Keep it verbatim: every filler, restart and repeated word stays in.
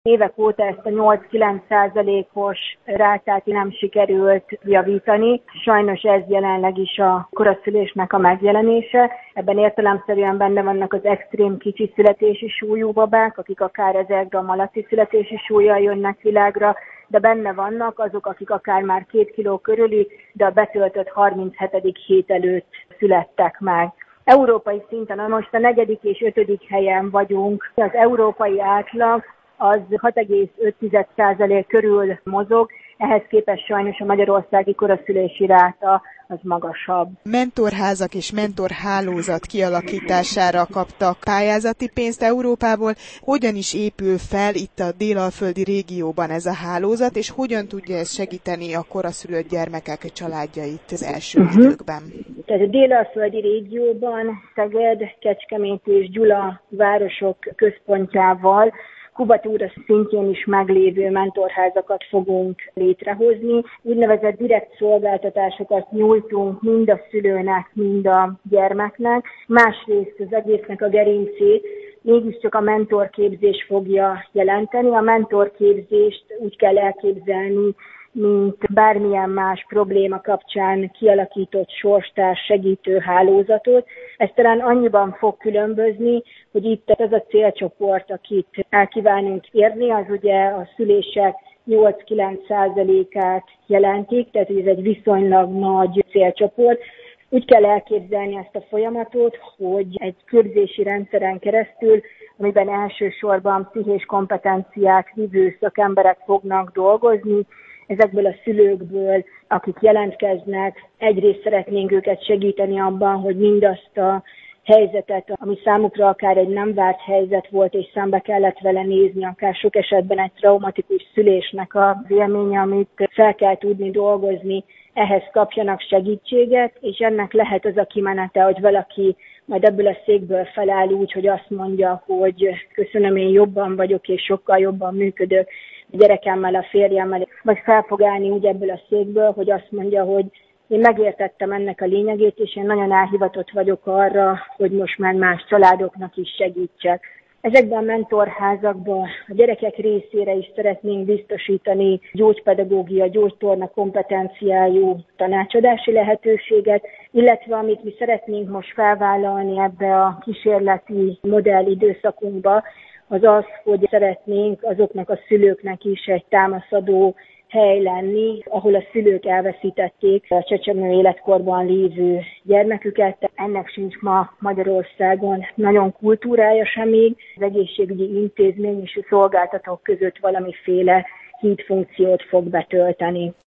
Évek óta ezt a nyolc-kilenc százalékos rátát nem sikerült javítani. Sajnos ez jelenleg is a koraszülésnek a megjelenése. Ebben értelemszerűen benne vannak az extrém kicsi születési súlyú babák, akik akár ezer gramm alatti születési súllyal jönnek világra, de benne vannak azok, akik akár már két kiló körüli, de a betöltött harminchetedik hét előtt születtek meg. Európai szinten most a negyedik és ötödik helyen vagyunk. Az európai átlag az hat egész öt százalék körül mozog, ehhez képest sajnos a magyarországi koraszülési ráta az magasabb. Mentorházak és mentorhálózat kialakítására kaptak pályázati pénzt Európából. Hogyan is épül fel itt a dél-alföldi régióban ez a hálózat, és hogyan tudja ez segíteni a koraszülött gyermekek családjait az első uh-huh. időkben? Tehát a dél-alföldi régióban Szeged, Kecskemét és Gyula városok központjával kubatúra szintjén is meglévő mentorházakat fogunk létrehozni. Úgynevezett direkt szolgáltatásokat nyújtunk mind a szülőnek, mind a gyermeknek. Másrészt az egésznek a gerincét mégiscsak a mentorképzés fogja jelenteni. A mentorképzést úgy kell elképzelni, mint bármilyen más probléma kapcsán kialakított sorstárs segítő hálózatot. Ez talán annyiban fog különbözni, hogy itt ez a célcsoport, akit el kívánunk érni, az ugye a szülések nyolc-kilenc százalékát jelentik, tehát ez egy viszonylag nagy célcsoport. Úgy kell elképzelni ezt a folyamatot, hogy egy képzési rendszeren keresztül, amiben elsősorban pszichés kompetenciák vívő szakemberek fognak dolgozni, ezekből a szülőkből, akik jelentkeznek, egyrészt szeretnénk őket segíteni abban, hogy mindazt a helyzetet, ami számukra akár egy nem várt helyzet volt, és szembe kellett vele nézni, akár sok esetben egy traumatikus szülésnek a élménye, amit fel kell tudni dolgozni, ehhez kapjanak segítséget, és ennek lehet az a kimenete, hogy valaki majd ebből a székből feláll úgy, hogy azt mondja, hogy köszönöm, én jobban vagyok, és sokkal jobban működök a gyerekemmel, a férjemmel, vagy fel fog állni úgy ebből a székből, hogy azt mondja, hogy én megértettem ennek a lényegét, és én nagyon elhivatott vagyok arra, hogy most már más családoknak is segítsek. Ezekben a mentorházakban a gyerekek részére is szeretnénk biztosítani gyógypedagógia, gyógytorna kompetenciájú tanácsadási lehetőséget, illetve amit mi szeretnénk most felvállalni ebbe a kísérleti modell időszakunkba, az az, hogy szeretnénk azoknak a szülőknek is egy támaszadó hely lenni, ahol a szülők elveszítették a csecsemő életkorban lévő gyermeküket. Ennek sincs ma Magyarországon nagyon kultúrája sem még. Az egészségügyi intézmény és a szolgáltatók között valamiféle hídfunkciót fog betölteni.